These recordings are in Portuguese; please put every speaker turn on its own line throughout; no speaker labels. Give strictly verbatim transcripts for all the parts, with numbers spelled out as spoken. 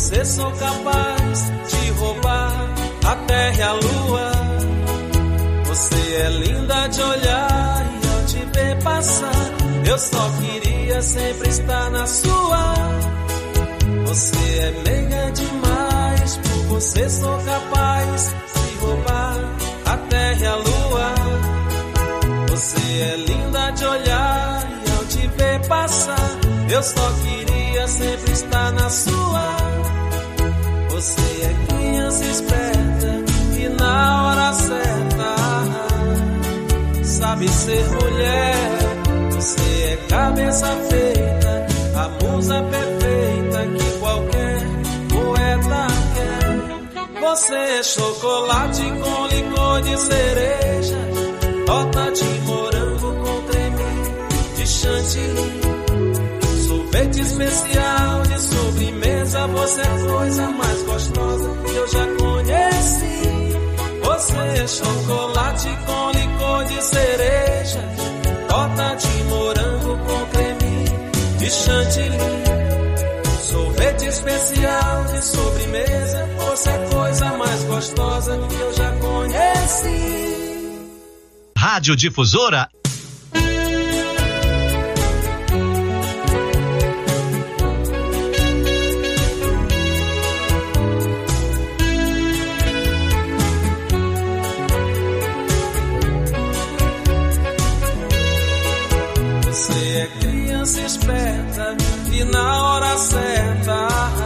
você sou capaz de roubar a terra e a lua. Você é linda de olhar e ao te ver passar, eu só queria sempre estar na sua. Você é meiga demais, por você sou capaz de roubar a terra e a lua. Você é linda de olhar e ao te ver passar, eu só queria sempre estar na sua. Você é criança esperta e na hora certa sabe ser mulher. Você é cabeça feita, a musa perfeita que qualquer poeta quer. Você é chocolate com licor de cereja, torta de morango com creme de chantilly, sorvete especial de sobremesa. Você é a coisa mais gostosa que eu já conheci. Você é chocolate com licor de cereja, torta de morango com creme de chantilly, sorvete especial de sobremesa. Você é a coisa mais gostosa que eu já conheci.
Rádio Difusora.
Você é criança esperta e na hora certa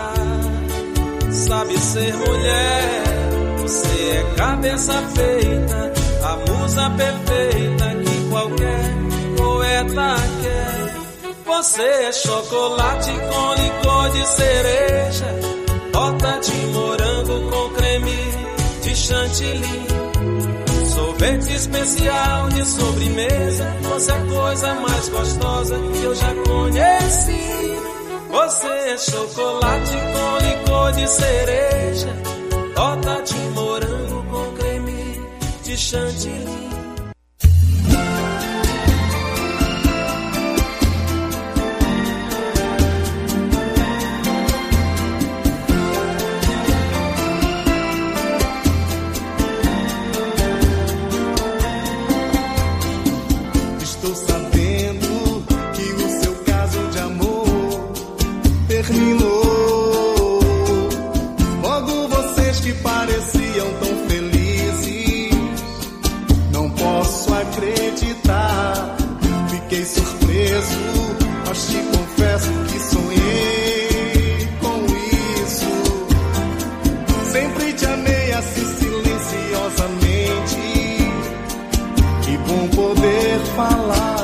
sabe ser mulher. Você é cabeça feita, a musa perfeita que qualquer poeta quer. Você é chocolate com licor de cereja, torta de morango com creme de chantilly, sorvete especial de sobremesa. Você é a coisa mais gostosa que eu já conheci. Você é chocolate com licor de cereja, torta de morango com creme de chantilly.
Logo vocês que pareciam tão felizes, não posso acreditar. Fiquei surpreso, mas te confesso que sonhei com isso. Sempre te amei assim silenciosamente. Que bom poder falar.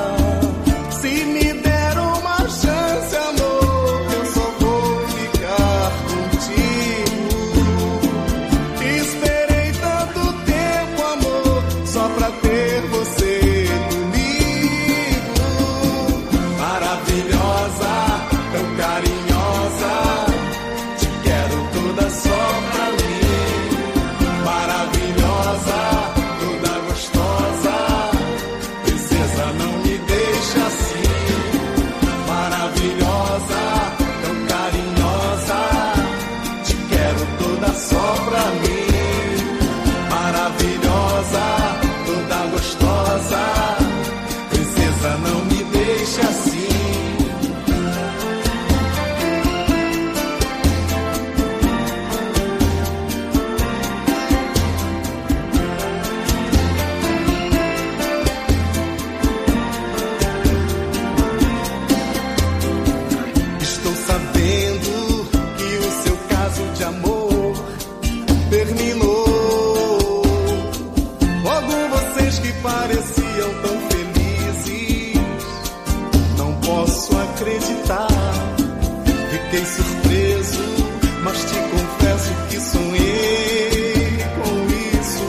Fiquei surpreso, mas te confesso que sonhei com isso.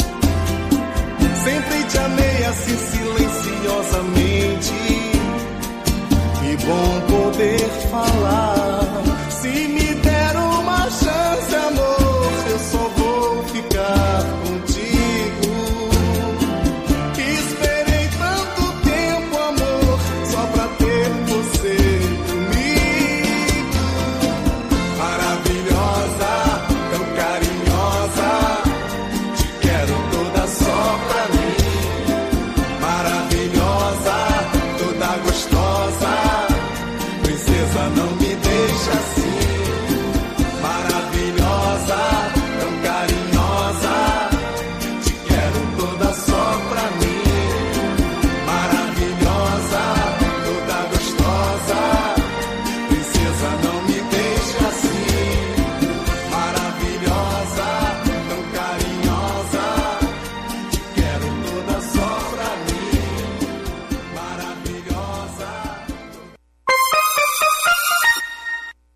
Sempre te amei assim silenciosamente. Que bom poder falar. Se me der uma chance, amor, eu só vou ficar contigo. Esperei tanto tempo, amor, só pra ter você comigo.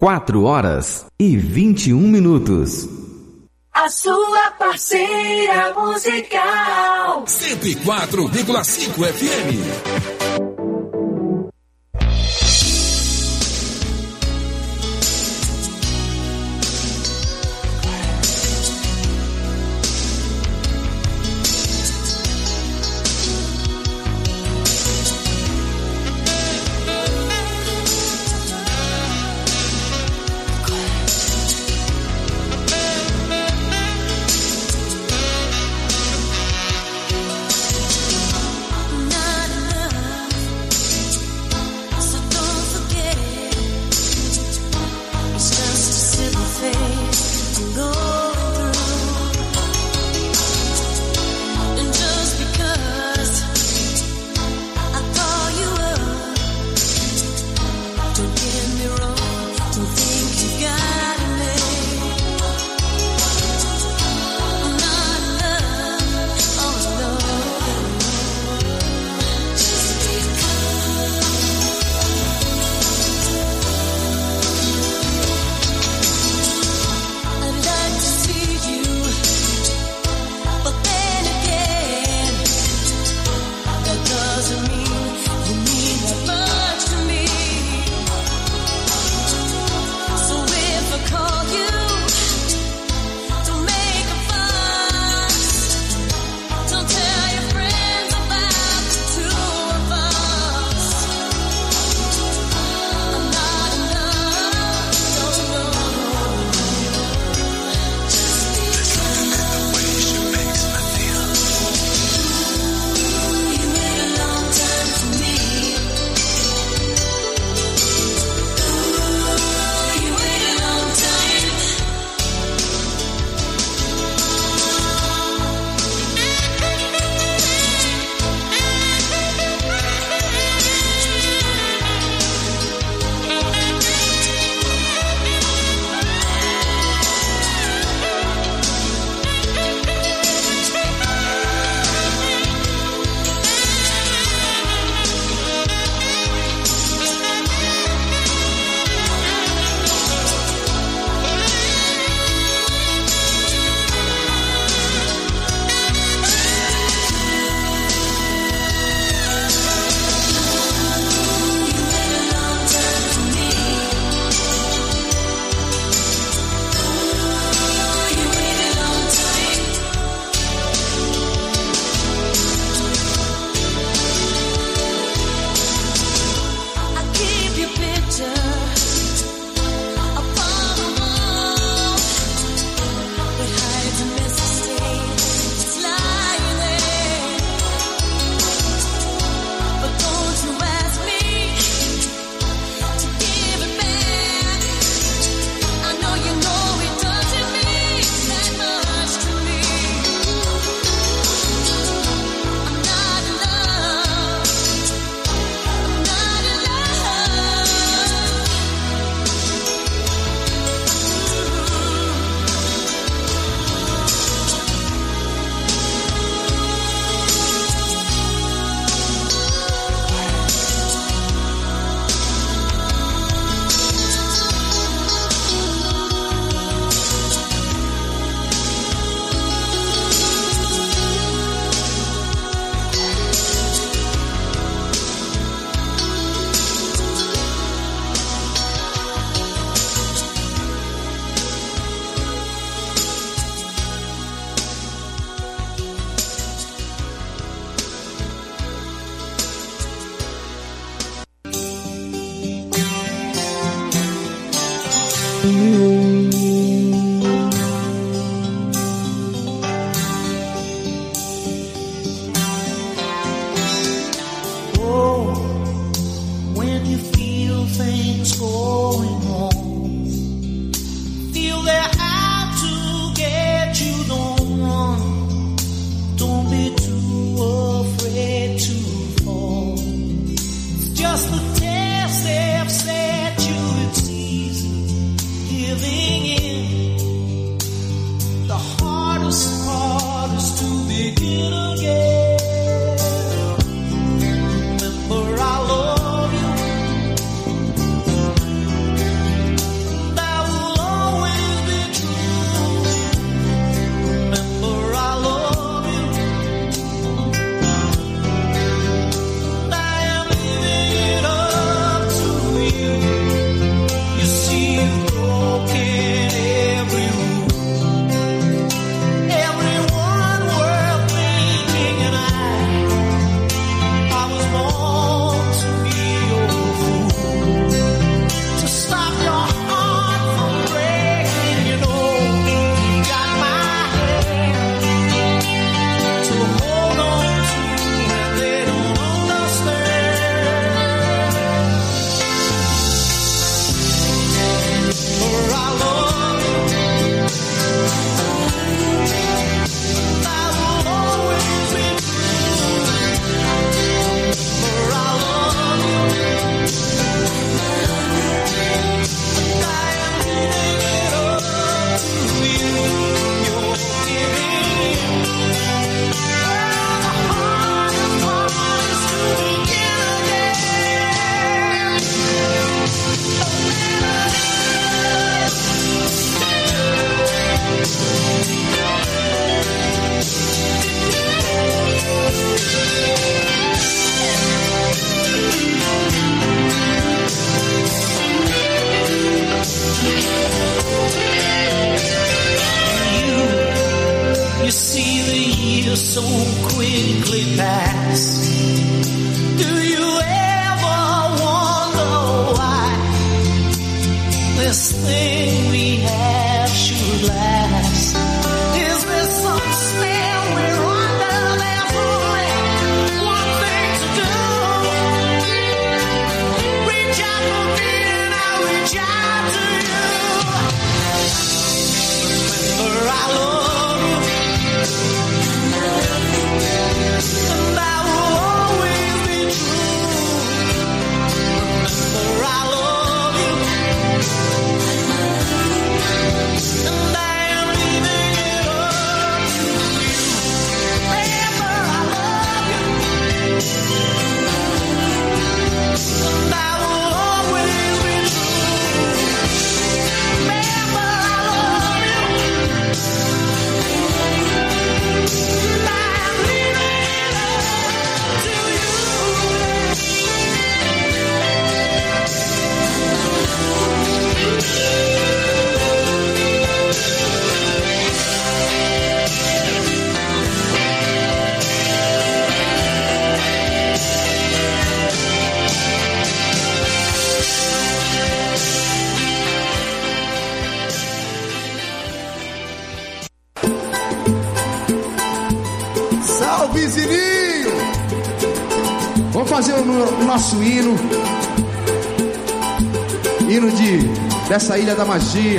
quatro horas e vinte e um minutos.
A sua parceira musical.
cento e quatro vírgula cinco F M.
This thing we have should last. Is there some spell we're under? There's only one thing to do. Reach out for me and I'll reach out to you. Remember I love you, and I will always be true. Remember I love you.
Vizinho, vamos fazer o, o nosso hino, hino de, dessa Ilha da Magia.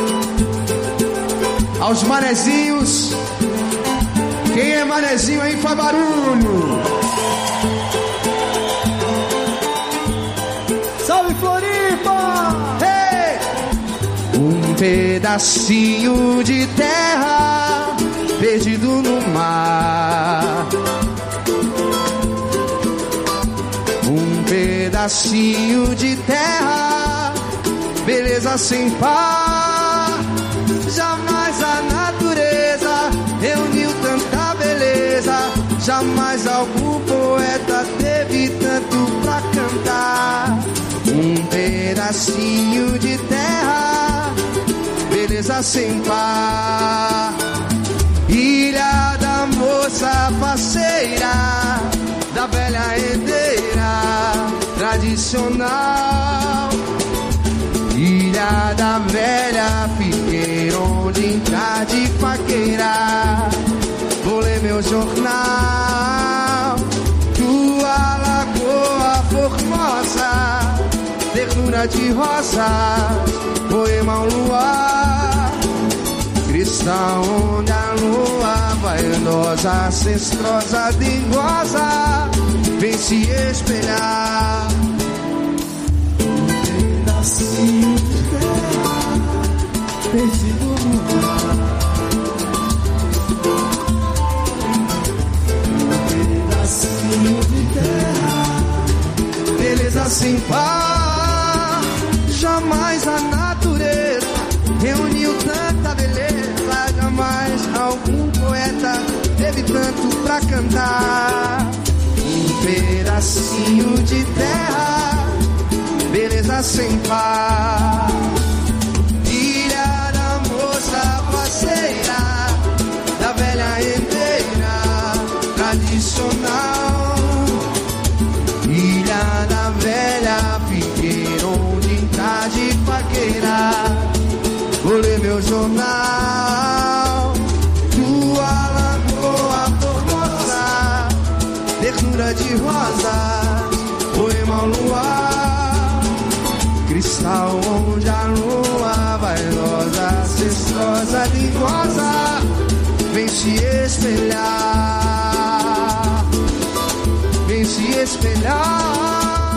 Aos manezinhos, quem é manezinho aí faz barulho. Salve Floripa! Hey! Um pedacinho de terra perdido no mar, um pedacinho de terra, beleza sem par. Jamais a natureza reuniu tanta beleza, jamais algum poeta teve tanto pra cantar. Um pedacinho de terra, beleza sem par. Ilha da moça parceira, da velha rendeira tradicional. Ilha da velha fiqueira, onde em tarde faqueira vou ler meu jornal. Tua lagoa formosa, ternura de rosa, poema ao luar. Cristal onde a lua vaidosa, ancestrosa, dengosa, vem se espelhar. Um pedacinho de terra perdido no mar, um pedacinho de terra, beleza sem par. Jamais a natureza reuniu tanta beleza, jamais algum poeta teve tanto pra cantar. Um pedacinho de terra, beleza sem par. Ilha da moça parceira, da velha rendeira tradicional. Ilha da velha fiqueira, onde em tarde faqueira vou ler meu jornal. Tua lagoa formosa, ternura de rosa, poema ao luar. Cristal onde a lua vaidosa, ancestrosa, dengosa, vem se espelhar, vem se espelhar.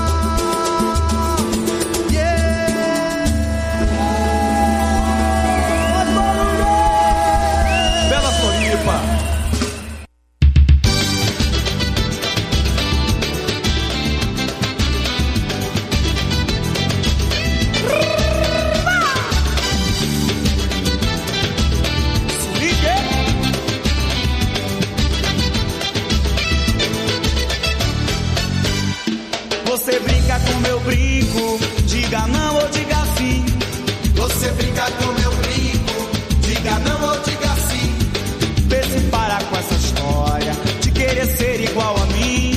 Você brinca com meu brinco, diga não ou diga sim. Você brinca com meu brinco, diga não ou diga sim. Vê se para com essa história de querer ser igual a mim.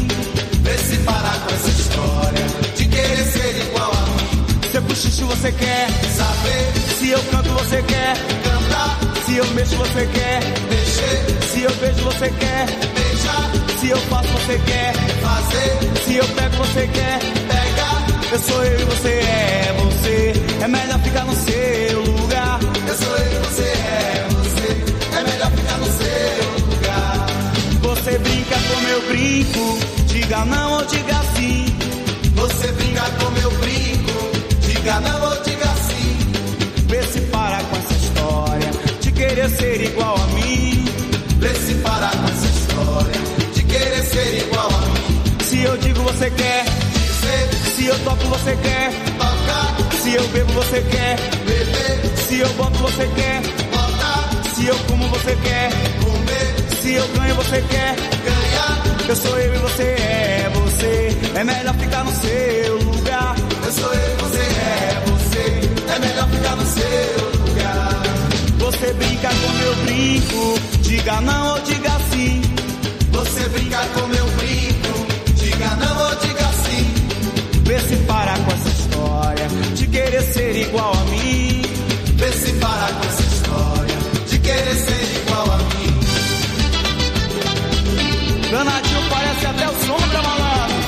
mexo, você quer mexer. Se eu beijo, você quer beijar. Se eu faço, você quer fazer. Se eu pego, você quer pegar. Eu sou eu e você é você. É melhor ficar no seu lugar. Eu sou eu e você é você. É melhor ficar no seu lugar. Você brinca com meu brinco. Diga não ou diga sim. Você brinca com meu brinco. Diga não ou diga sim. Vê se para com essa história de querer ser igual a mim. Vê se para com essa história de querer ser igual a mim. Se eu digo, você quer dizer. Se eu toco, você quer tocar. Se eu bebo, você quer beber. Se eu boto, você quer botar. Se eu como, você quer comer. Se eu ganho, você quer ganhar. Eu sou eu e você é você. É melhor ficar no seu lugar. Eu sou eu e você é você. É melhor ficar no seu lugar. Você brinca com meu brinco. Diga não ou diga sim. Você brinca com meu brinco. Diga não ou diga sim. Vê se para com essa história de querer ser igual a mim. Vê se para com essa história de querer ser igual a mim. Danadinho parece até o sombra, malandro.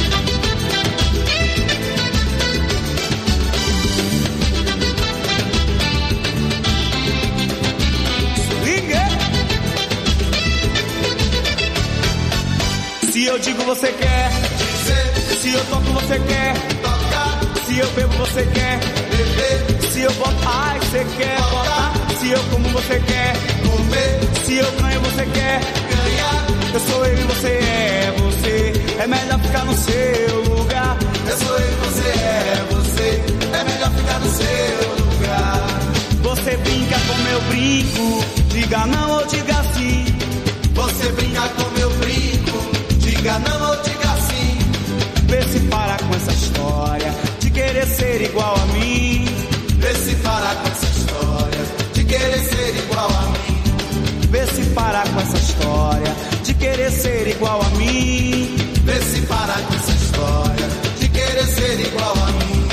Se eu digo, você quer dizer. Se eu toco, você quer tocar. Se eu bebo, você quer beber. Se eu boto, ai, você quer botar. Se eu como, você quer comer. Se eu ganho, você quer ganhar. Eu sou eu e você é você. É melhor ficar no seu lugar. Eu sou eu e você é você. É melhor ficar no seu lugar. Você brinca com meu brinco. Diga não ou diga sim. Você brinca com meu brinco. Diga não ou diga sim. Vê se para com essa história de querer ser igual a mim. Vê se para com essa história de querer ser igual a mim. Vê se para com essa história de querer ser igual a mim. Vê se para com essa história de querer ser igual a mim.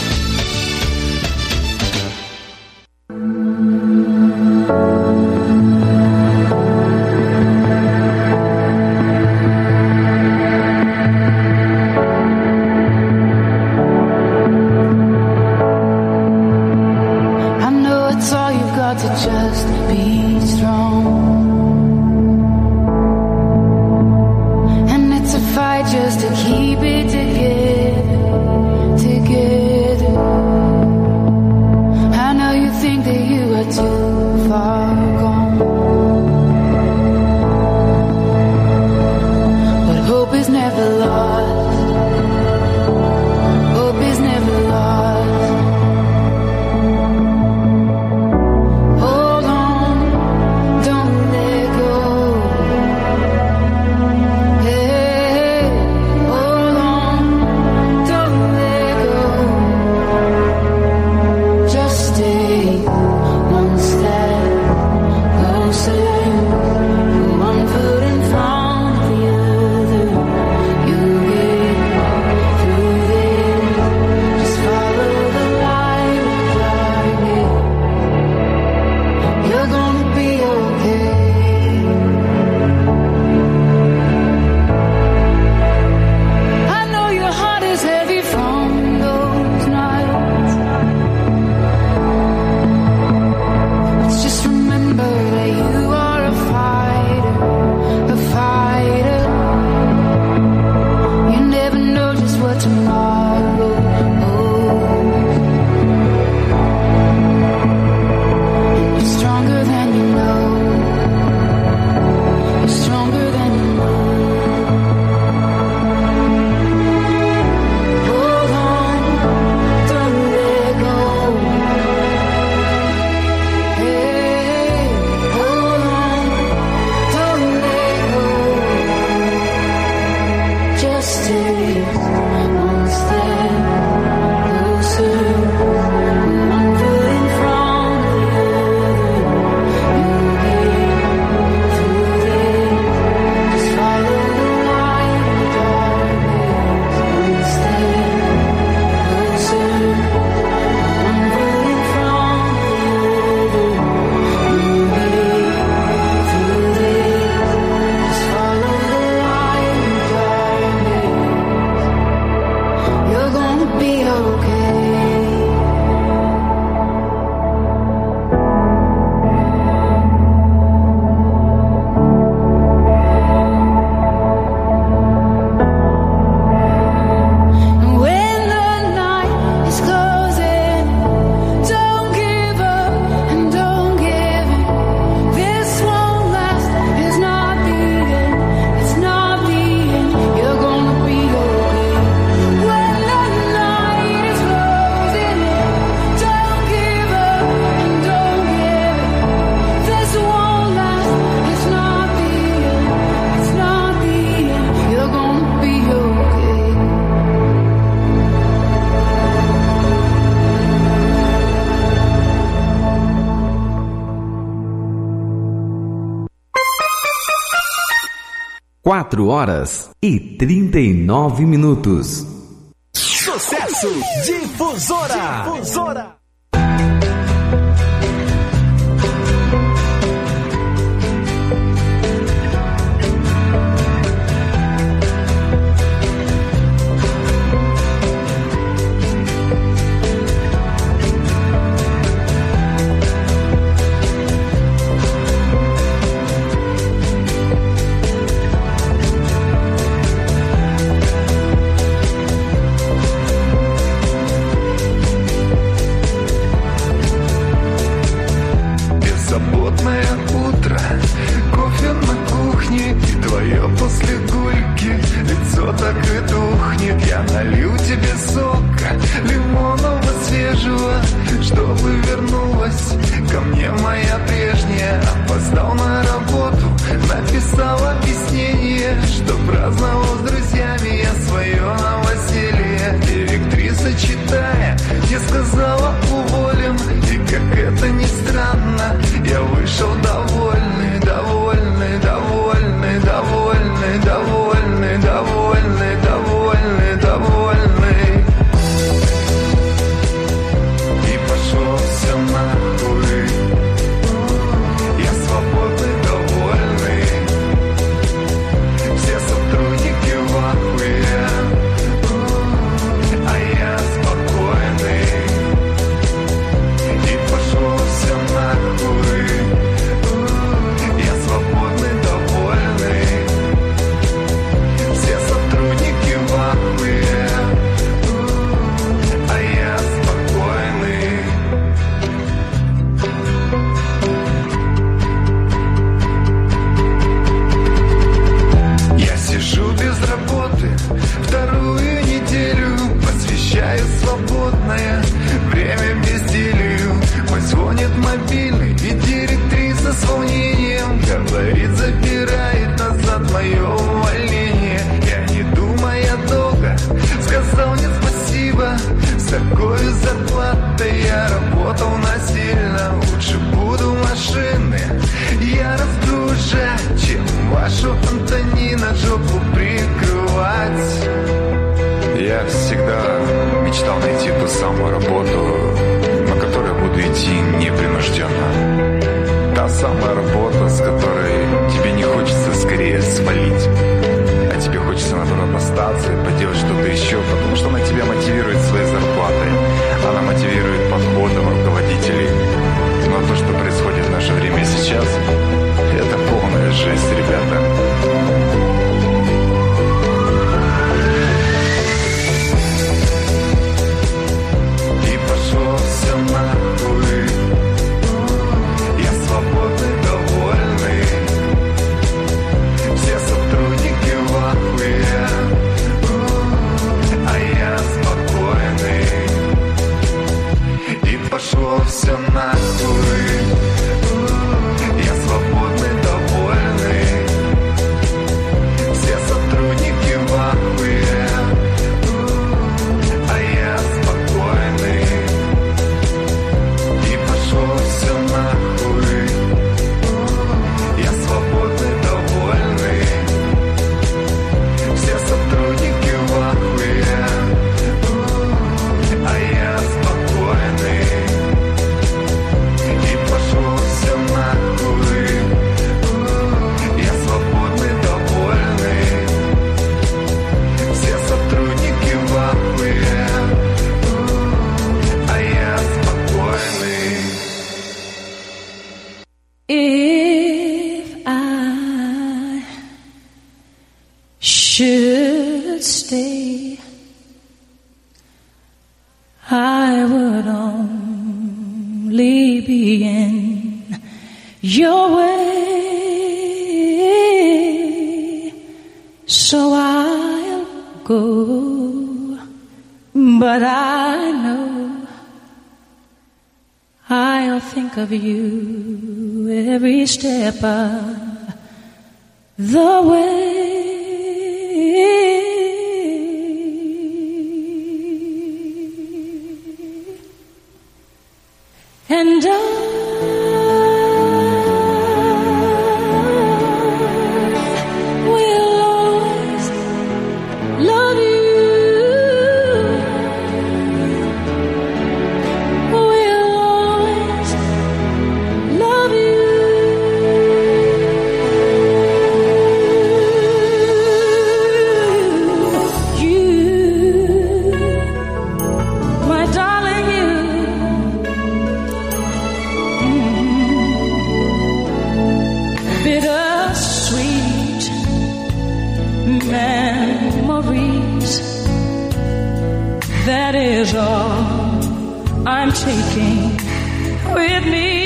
Just be strong, and it's a fight just to keep it together, together. I know you think that you are too far gone, but hope is never lost. Hope is never lost.
quatro horas e trinta e nove minutos.
Sucesso Difusora. Difusora.
should stay, I would only be in your way. So I'll go, but I know I'll think of you every step of the way. And I will breeze. That is all I'm taking with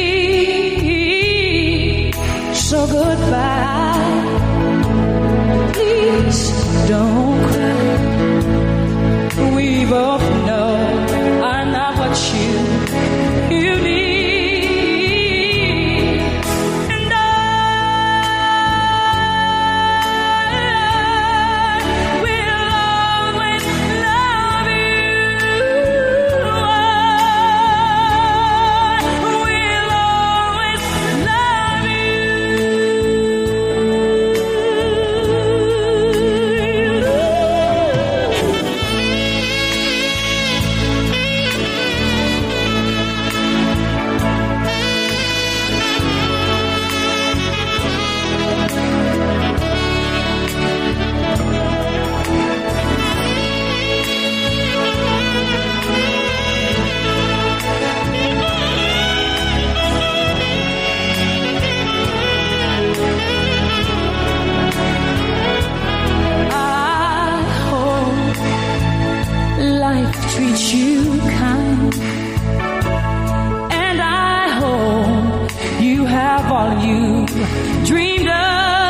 me. So goodbye. Please don't cry. We both know I'm not what you you need. Treat you kind, and I hope you have all you dreamed of,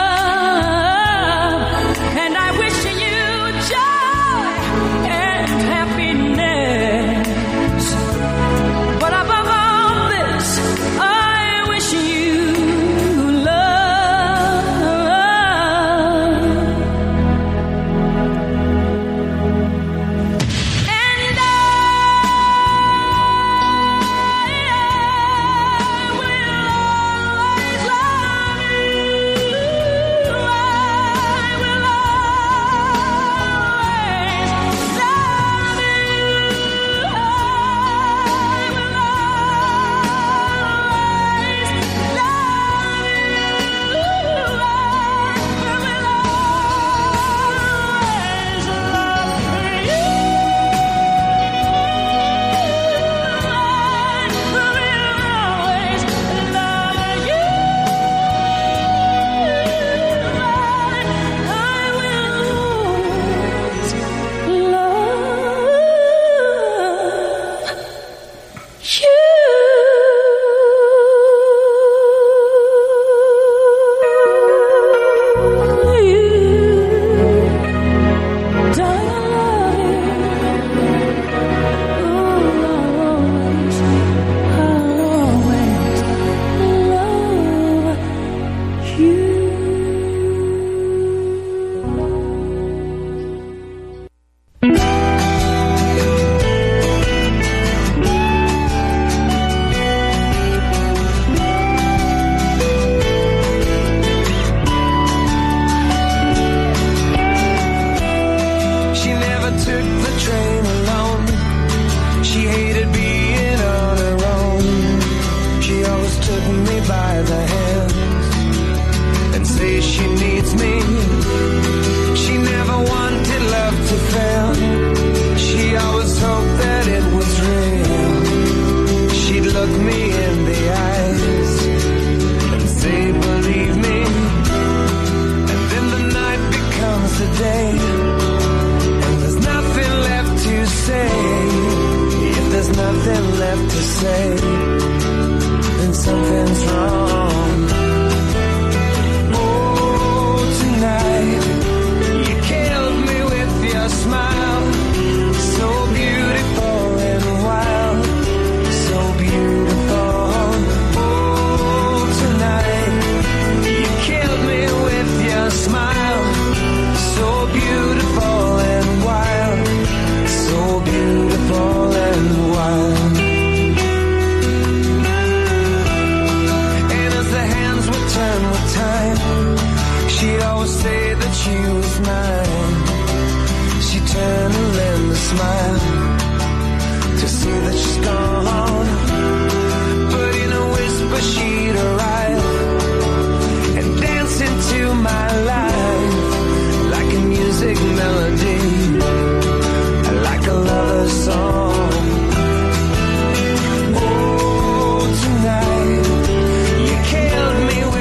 and I wish you joy and happiness, but above all this I wish you love.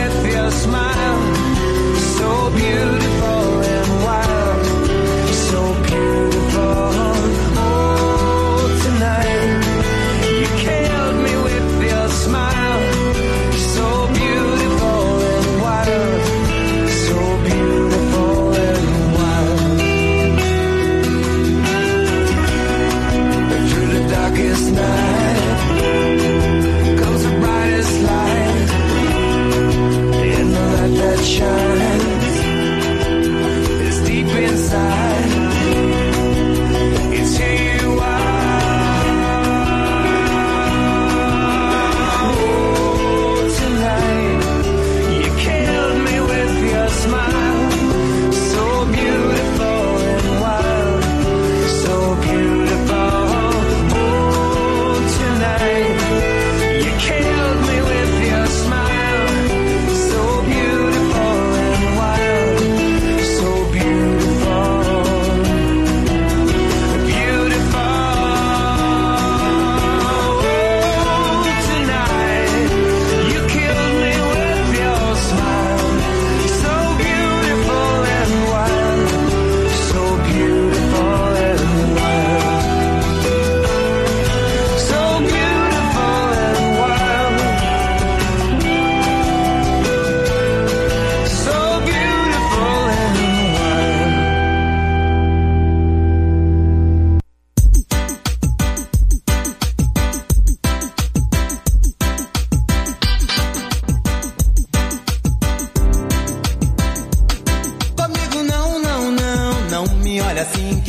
Smile, so beautiful and wild, so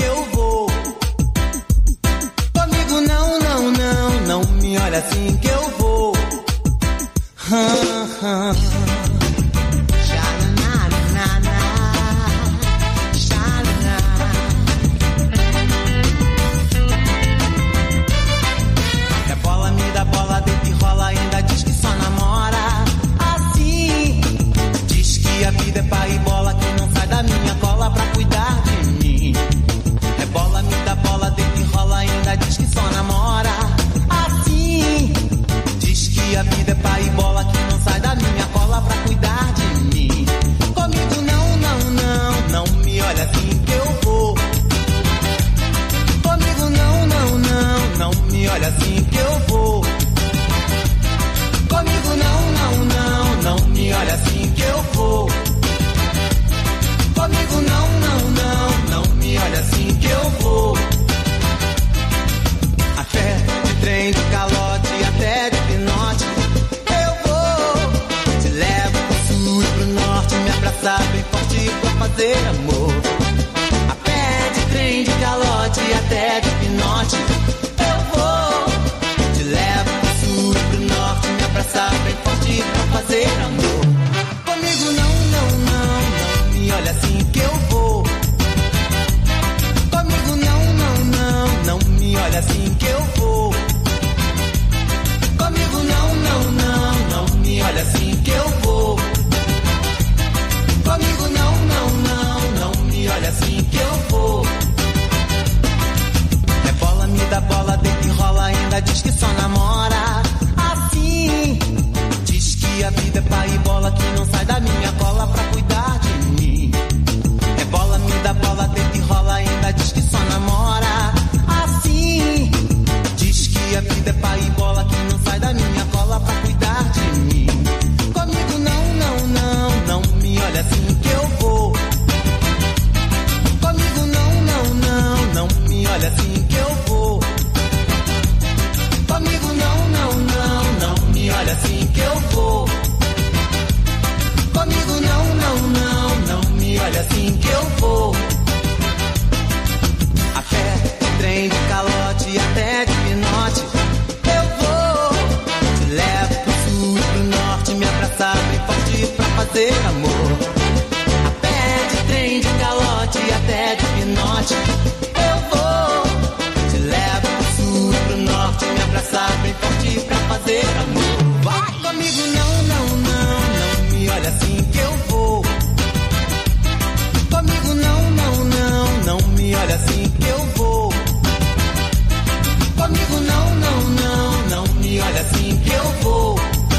que eu vou. Comigo não, não, não, não me olha assim que eu vou. Hum, hum. A vida é pai e bola que não sai da minha cola pra cuidar de mim. É bola, me dá bola, deita e rola, ainda diz que só namora. Assim, diz que a vida é pai e bola que não sai da minha cola pra cuidar de mim. Comigo não, não, não, não me olha assim que eu vou. Comigo não, não, não, não me olha assim que eu vou. Comigo não, não, não, não me olha assim que eu vou. Comigo não, não, não, não me olha assim que eu vou. Até de trem, de calote, até de pinote eu vou. Te levo pro sul e pro norte, me abraçar bem forte pra fazer amor. A pé de trem, de calote, até de pinote eu vou. Te levo pro sul e pro norte, me abraçar bem forte pra fazer amor. Comigo não, não, não, não me olha assim que eu vou. Comigo não, não, não, não me olha assim que eu vou. Comigo não, não, não, não me olha assim que eu vou. Comigo não, não, não, não me olha assim que eu vou. É bola, me dá bola, deita e rola, ainda diz que só namora. Assim, diz que a vida é pai e bola que não sai da minha cola pra cuidar de mim. É bola, me dá bola, deita e rola, ainda diz que só namora. Assim, diz que a vida é pai e bola que não sai da minha cola pra cuidar de mim. Comigo não, não, não, não me olha assim que eu vou. Comigo não, não, não, não me olha assim que eu vou. Comigo não, não, não, não me olha assim que eu vou. Comigo não, não, não, não me olha assim que eu vou. Até de trem, de calote, até de pinote eu vou. Te levo pro sul e pro norte, me abraçar bem forte pra fazer amor. A pé de trem, de calote, até de pinote eu vou. Te levo pro sul e pro norte, me abraçar bem forte pra fazer amor. Vai! Comigo não, não, não, não me olha assim que eu vou. Comigo não, não, não, não me olha assim que eu vou. Comigo não, não, não, não me olha assim que eu vou.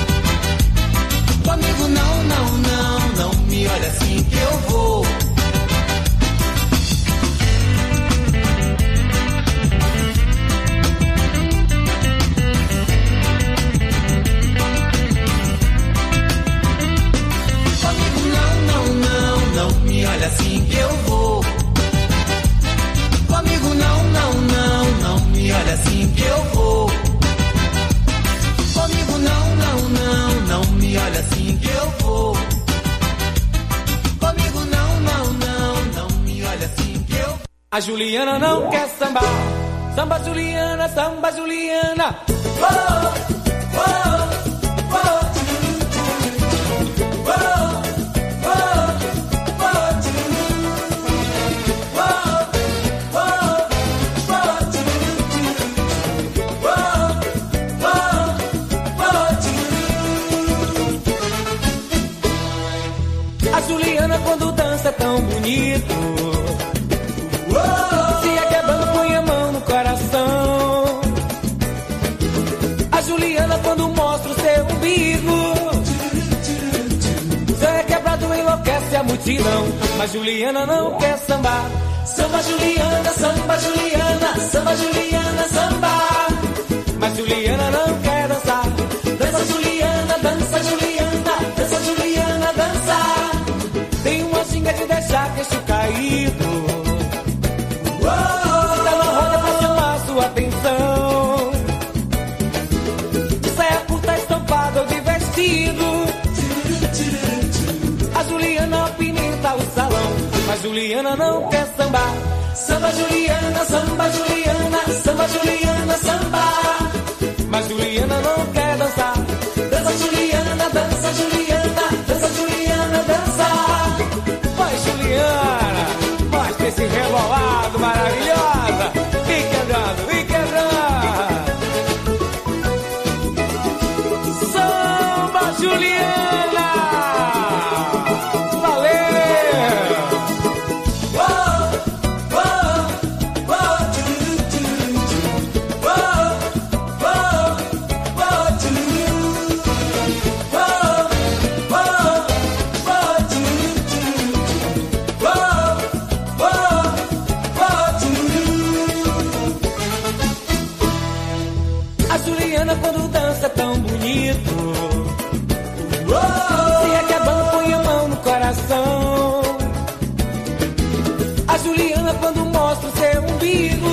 Comigo não, não, não, não me olha assim que eu vou. Não me olha assim que eu vou. Comigo não, não, não, não me olha assim que eu vou. Comigo não, não, não, não me olha assim que eu vou. Comigo não, não, não, não me olha assim que eu vou.
A Juliana não quer sambar. Samba Juliana, samba Juliana. Oh, oh, oh. Quando dança é tão bonito, se é quebrando põe a mão no coração. A Juliana quando mostra o seu umbigo, se é quebrado enlouquece a multidão. Mas Juliana não quer sambar. Samba Juliana, samba Juliana, samba Juliana, samba. Mas Juliana não quer dançar. Dança Juliana, dança Juliana, dança Juliana, dança. Tem uma ginga de deixar queixo caído. Ela roda pra chamar sua atenção. De saia curta estampada ou de vestido. A Juliana pimenta o salão. Mas Juliana não quer sambar. Samba Juliana, samba Juliana, samba Juliana, samba. Mas Juliana não quer dançar. Dança Juliana, dança Juliana, dança Juliana, dança. Vai Juliana, mostra esse rebolado maravilhosa. Fique andando, fique andando. Samba Juliana. Quando dança tão bonito, se requebrando põe a mão no coração. A Juliana quando mostra o seu umbigo,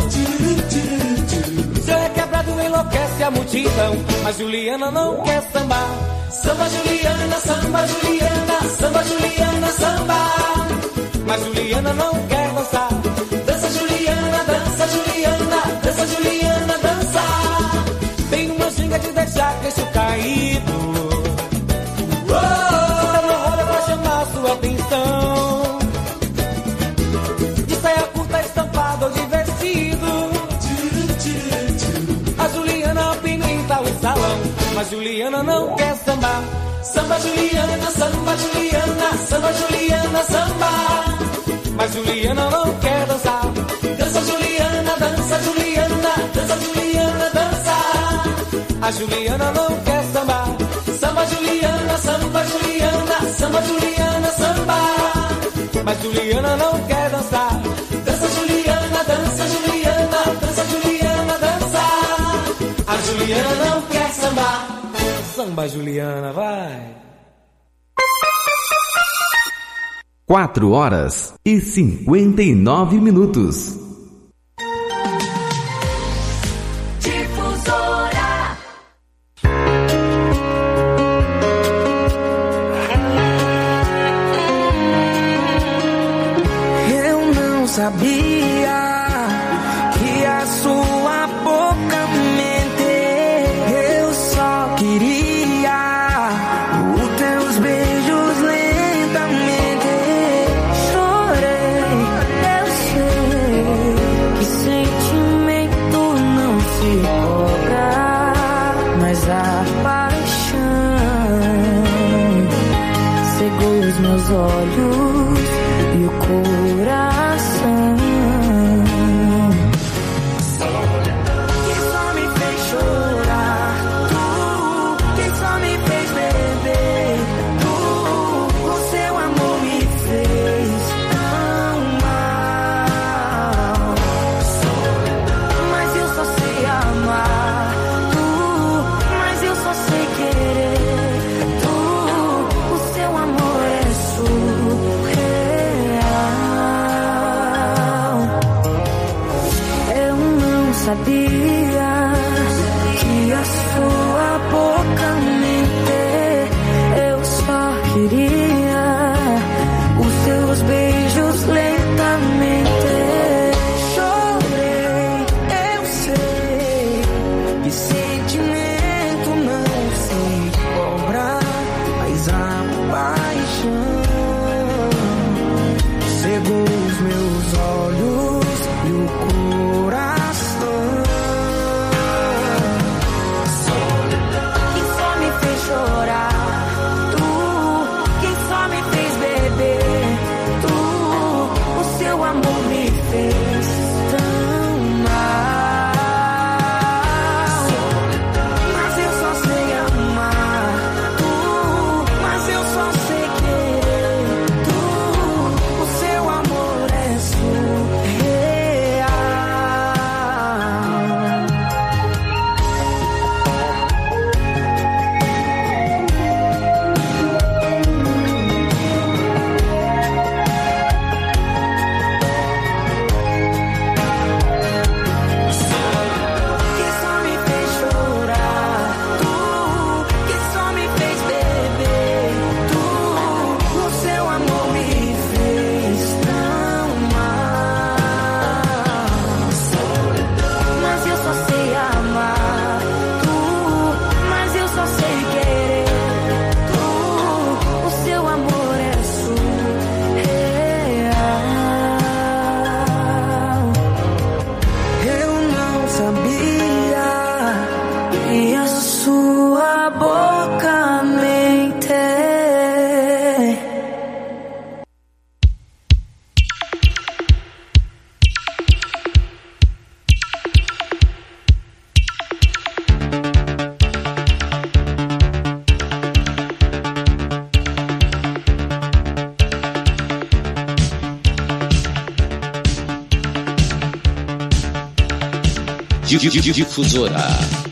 seu requebrado enlouquece a multidão. Mas Juliana não quer sambar. Samba Juliana, samba Juliana, samba Juliana, samba. Mas Juliana não quer dançar. Dança Juliana, dança Juliana, dança Juliana, dança. Tem uma ginga de deixar queixo caído. Tá na roda pra chamar sua atenção. De saia curta, estampada ou de vestido. A Juliana apimenta o salão. Mas Juliana não quer sambar. Samba Juliana, samba Juliana, samba Juliana, samba. Mas Juliana não quer dançar. Dança Juliana, dança Juliana, dança Juliana, dança. A Juliana não quer sambar. Samba Juliana, samba Juliana, samba Juliana, samba. Mas Juliana não quer dançar. Dança Juliana, dança Juliana, dança Juliana, dança. A Juliana não quer sambar. Samba Juliana, vai.
Quatro horas e cinquenta e nove minutos.
Difusora.
Eu não sabia que a sua boca mente. Eu só queria os teus beijos lentamente. Chorei, eu sei que sentimento não se cobra, mas a paixão cegou os meus olhos e o coração. Que só me fez chorar, tu, que só me fez beber, tu, o seu amor me fez tão mal. Mas eu só sei amar, tu, mas eu só sei querer, tu, o seu amor é surreal. Eu não sabia que a sua boca mente. Eu só queria os seus beijos lentamente. Chorei, eu sei que sentimento não se cobra, mas a paixão cegou os meus olhos e o coração.
Difusora.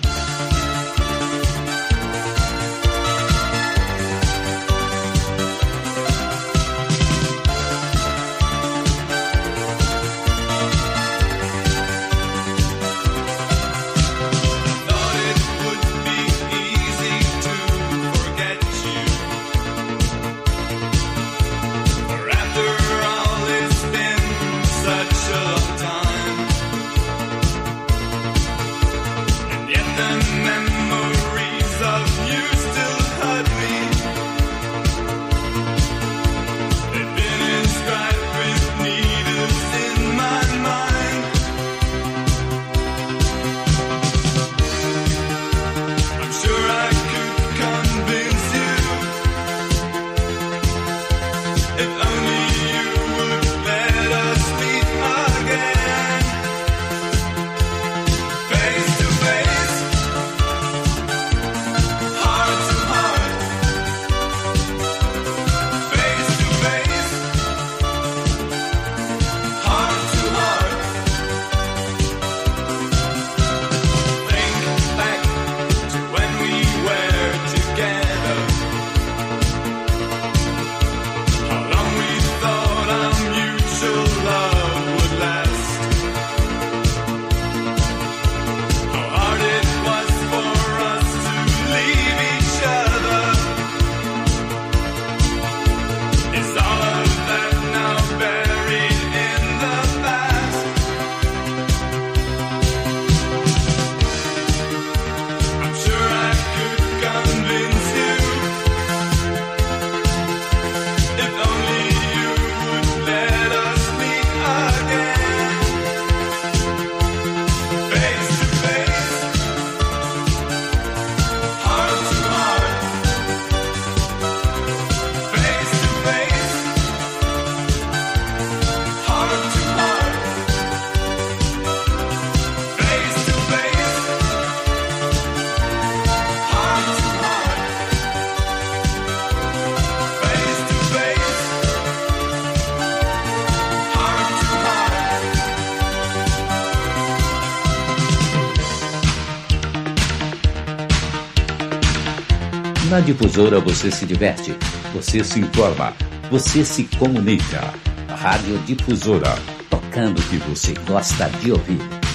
Na Difusora você se diverte, você se informa, você se comunica. Rádio Difusora, tocando o que você gosta de ouvir.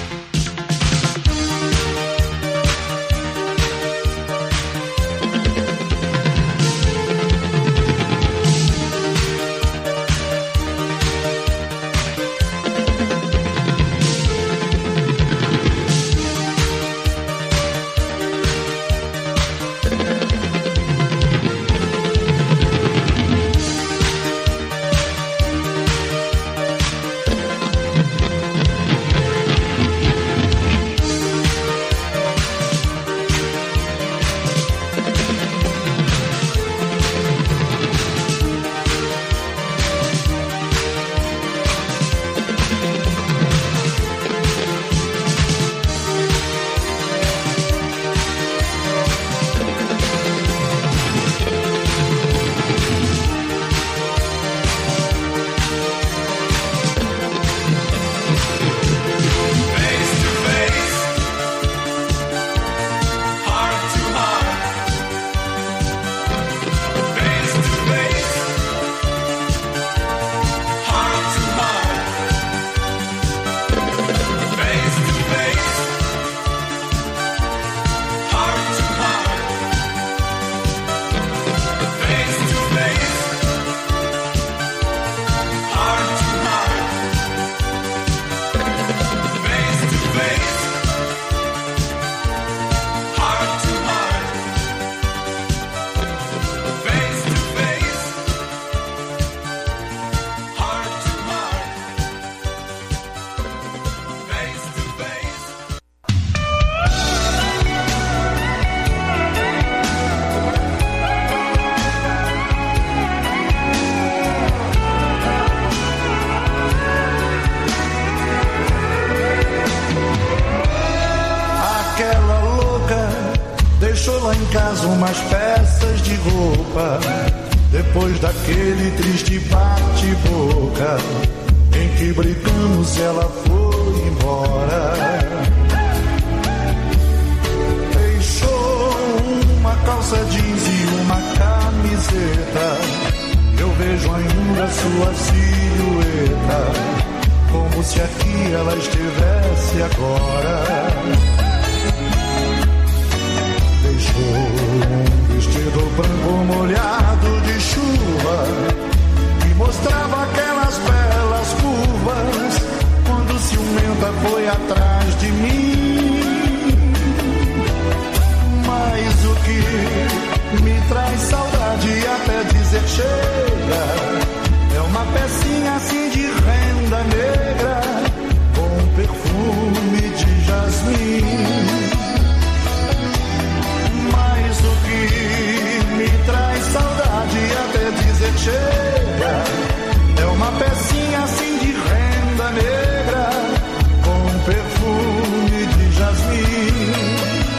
Umas peças de roupa, depois daquele triste bate-boca em que brigamos, ela foi embora. calça jeans e uma camiseta, eu vejo ainda sua silhueta, como se aqui ela estivesse agora. Deixou um vestido branco molhado de chuva, que mostrava aquelas belas curvas, quando ciumenta foi atrás de mim. Mas o que me traz saudade até dizer chega, é uma pecinha assim de renda negra, com perfume de jasmim. Mas o que me traz saudade até dizer chega, é uma pecinha assim de renda negra, com perfume de jasmim.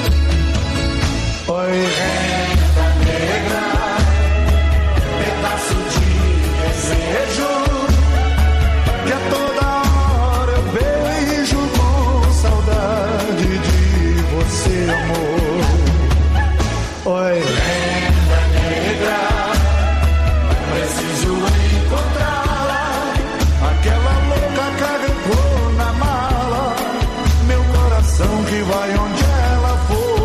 Oi, renda negra, pedaço de desejo, que a toda hora eu beijo com saudade de você, amor. Oi, renda negra, preciso encontrá-la, aquela louca carregou na mala meu coração que vai onde ela for.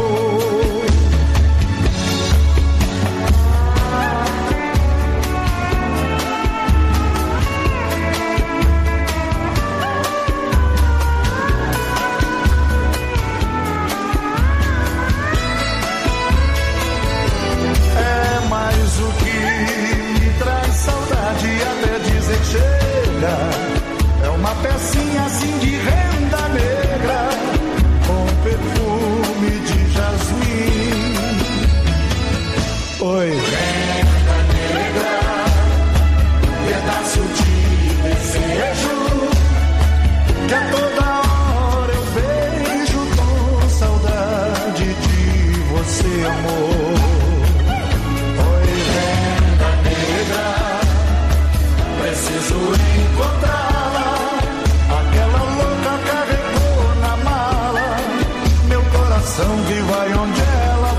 Chega, é uma pecinha assim de renda negra, com perfume de jasmim. Oi, renda negra, pedaço de desejo, que a toda hora eu vejo com saudade de você, amor. Preciso encontrá-la, aquela louca carregou na mala meu coração que vai onde ela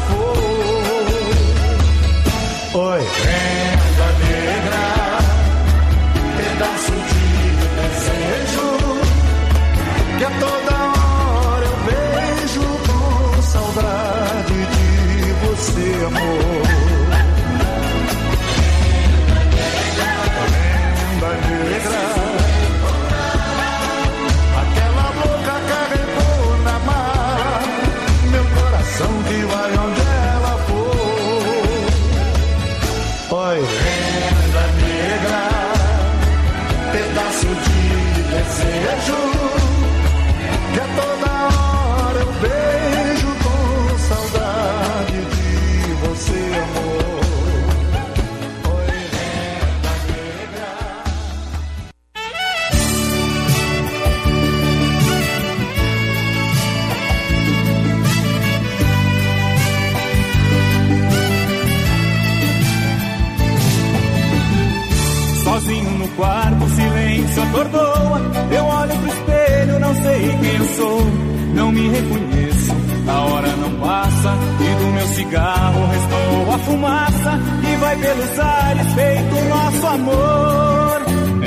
for. Oi, renda negra, pedaço de desejo, que a toda hora eu vejo com saudade de você, amor. Negra, aquela louca carregou na mala meu coração que vai onde ela for. Oi, renda negra, pedaço de desejo, que a toda hora eu vejo com saudade de você, amor.
Sozinho no quarto, o silêncio atordoa. Eu olho pro espelho, não sei quem eu sou. Não me reconheço, a hora não passa, e do meu cigarro restou a fumaça que vai pelos ares feito o nosso amor.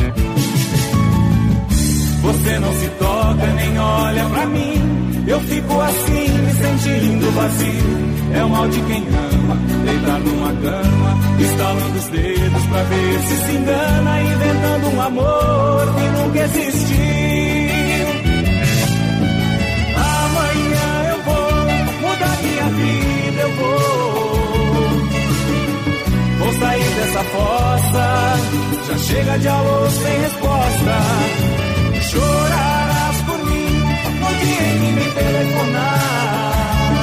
Você não se toca nem olha pra mim, eu fico assim me sentindo vazio. É o mal de quem ama, deitar numa cama, estalando os dedos pra ver se se engana, inventando um amor que nunca existiu. Amanhã eu vou mudar minha vida, eu vou. Vou sair dessa fossa, já chega de alô sem resposta. Chorarás por mim, no dia em que me telefonar.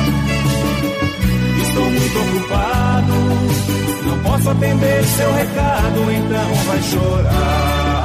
Estou muito ocupado, não posso atender seu recado, então vai chorar.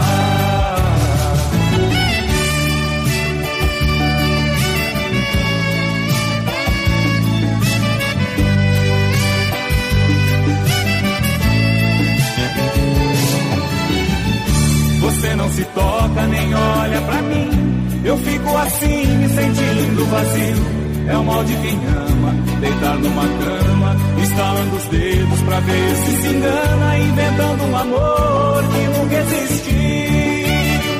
Você não se toca nem olha pra mim, eu fico assim me sentindo vazio.
é o mal de quem ama. Deitar numa cama, estalando os dedos pra ver se se engana, inventando um amor que nunca existiu.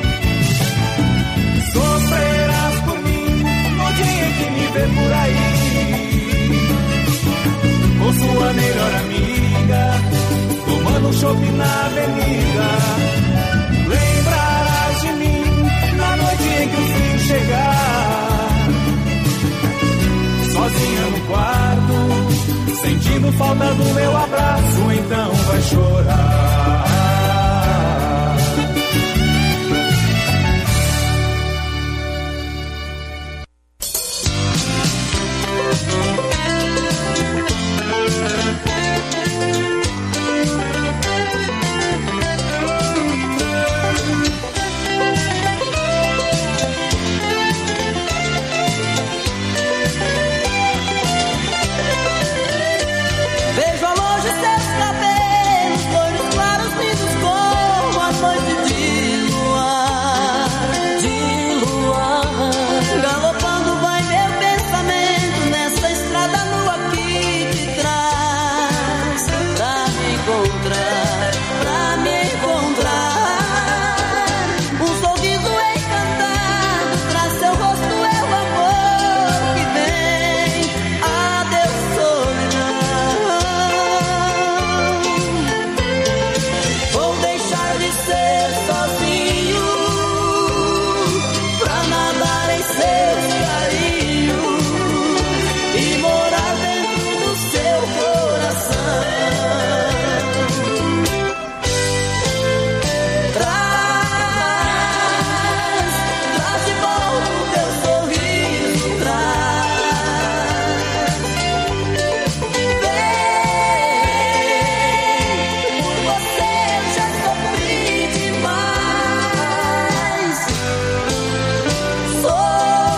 Sofrerás por mim no dia em que me vê por aí, com sua melhor amiga, tomando um chopp na avenida.